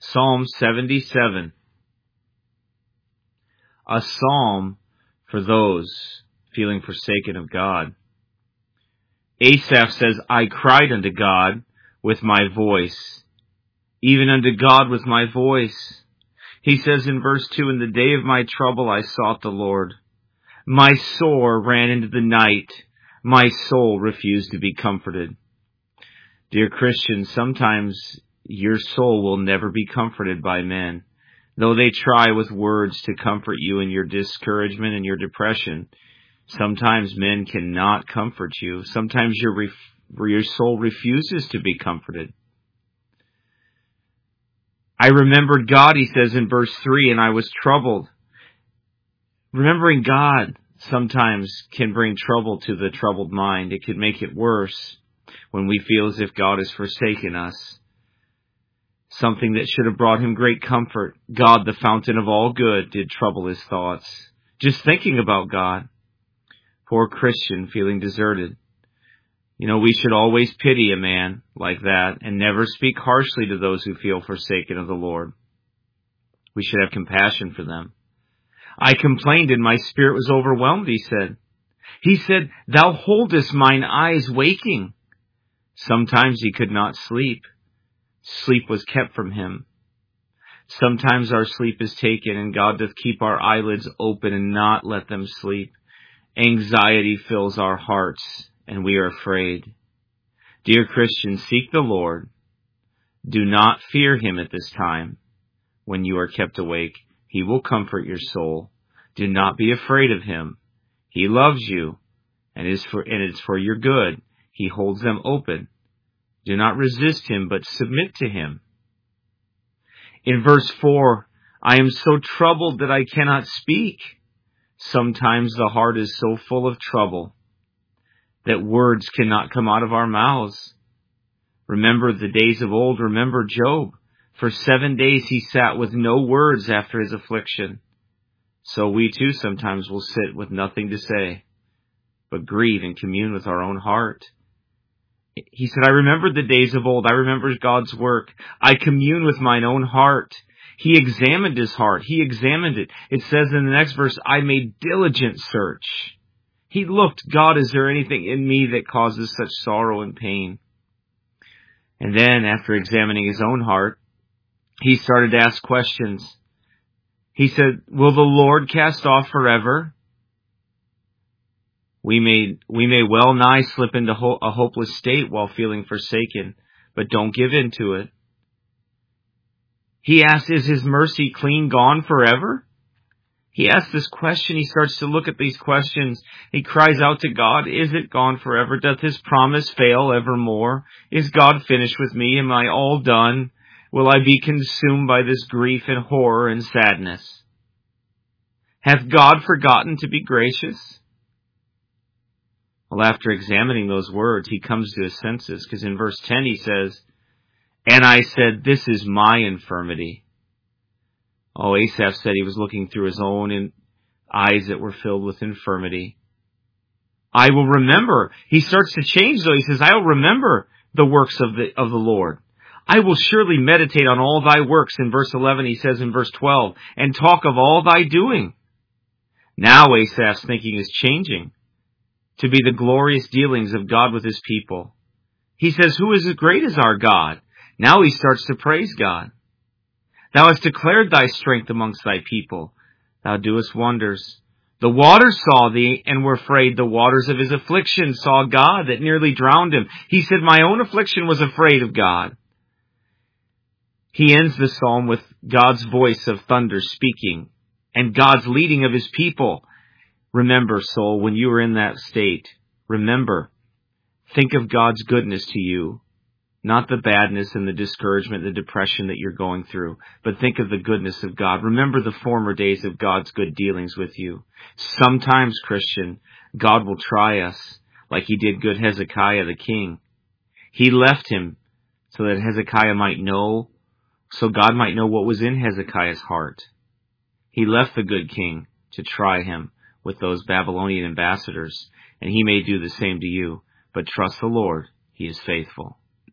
Psalm 77. A psalm for those feeling forsaken of God. Asaph says, I cried unto God with my voice, even unto God with my voice. He says in verse 2, in the day of my trouble I sought the Lord. My sore ran into the night. My soul refused to be comforted. Dear Christians, sometimes your soul will never be comforted by men. Though they try with words to comfort you in your discouragement and your depression, sometimes men cannot comfort you. Sometimes your soul refuses to be comforted. I remembered God, he says in verse 3, and I was troubled. Remembering God sometimes can bring trouble to the troubled mind. It can make it worse when we feel as if God has forsaken us. Something that should have brought him great comfort, God, the fountain of all good, did trouble his thoughts. Just thinking about God. Poor Christian feeling deserted. We should always pity a man like that and never speak harshly to those who feel forsaken of the Lord. We should have compassion for them. I complained and my spirit was overwhelmed, he said. He said, thou holdest mine eyes waking. Sometimes he could not sleep. Sleep was kept from him. Sometimes our sleep is taken, and God doth keep our eyelids open and not let them sleep. Anxiety fills our hearts, and we are afraid. Dear Christians, seek the Lord. Do not fear him at this time. When you are kept awake, he will comfort your soul. Do not be afraid of him. He loves you, and it's for your good. He holds them open. Do not resist him, but submit to him. In verse 4, I am so troubled that I cannot speak. Sometimes the heart is so full of trouble that words cannot come out of our mouths. Remember the days of old. Remember Job. For 7 days he sat with no words after his affliction. So we too sometimes will sit with nothing to say, but grieve and commune with our own heart. He said, I remember the days of old. I remember God's work. I commune with mine own heart. He examined his heart. He examined it. It says in the next verse, I made diligent search. He looked, God, is there anything in me that causes such sorrow and pain? And then after examining his own heart, he started to ask questions. He said, will the Lord cast off forever? We may well nigh slip into a hopeless state while feeling forsaken, but don't give in to it. He asked, is his mercy clean gone forever? He asks this question. He starts to look at these questions. He cries out to God, is it gone forever? Doth his promise fail evermore? Is God finished with me? Am I all done? Will I be consumed by this grief and horror and sadness? Hath God forgotten to be gracious? Well, after examining those words, he comes to his senses, because in verse 10 he says, and I said, this is my infirmity. Oh, Asaph said he was looking through his own eyes that were filled with infirmity. I will remember. He starts to change though. He says, I will remember the works of the Lord. I will surely meditate on all thy works. In verse 11 he says in verse 12, and talk of all thy doing. Now Asaph's thinking is changing to be the glorious dealings of God with his people. He says, who is as great as our God? Now he starts to praise God. Thou hast declared thy strength amongst thy people. Thou doest wonders. The waters saw thee and were afraid. The waters of his affliction saw God that nearly drowned him. He said, my own affliction was afraid of God. He ends the psalm with God's voice of thunder speaking and God's leading of his people. Remember, soul, when you are in that state, remember, think of God's goodness to you, not the badness and the discouragement, the depression that you're going through, but think of the goodness of God. Remember the former days of God's good dealings with you. Sometimes, Christian, God will try us like he did good Hezekiah the king. He left him so that Hezekiah might know, so God might know what was in Hezekiah's heart. He left the good king to try him with those Babylonian ambassadors, and he may do the same to you. But trust the Lord, he is faithful.